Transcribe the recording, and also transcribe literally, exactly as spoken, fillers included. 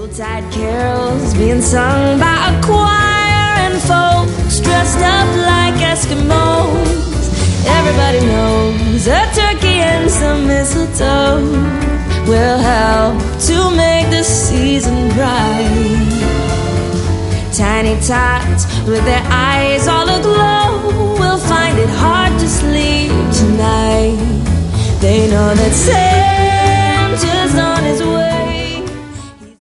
Yuletide carols being sung by a choir and folks dressed up like Eskimos. Everybody knows a turkey and some mistletoe will help to make the season bright. Tiny tots with their eyes all aglow will find it hard to sleep tonight. They know that